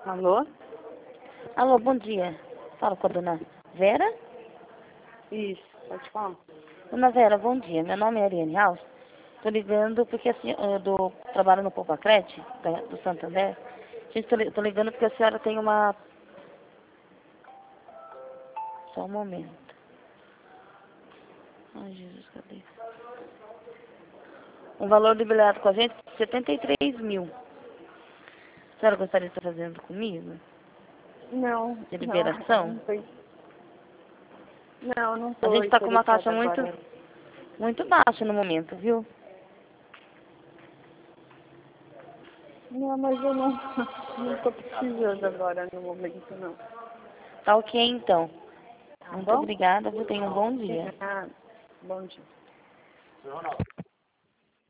Alô? Alô, bom dia. Falo com a dona Vera. Isso, pode falar. Dona Vera, bom dia. Meu nome é Ariane Alves. Estou ligando porque assim, eu trabalho no Popacrete, do Santander. Gente, estou ligando porque a senhora tem uma... Só um momento. Ai, Jesus, cadê? Um valor liberado com a gente de 73 mil. A senhora gostaria de estar fazendo comigo? Não, De não, liberação? não A tô gente está com uma taxa interessada agora. muito baixa no momento, viu? Não, mas eu não tô precisando agora no momento, não. Tá ok, então. Tá Muito bom? obrigada, viu? Tenha um bom dia. Bom dia.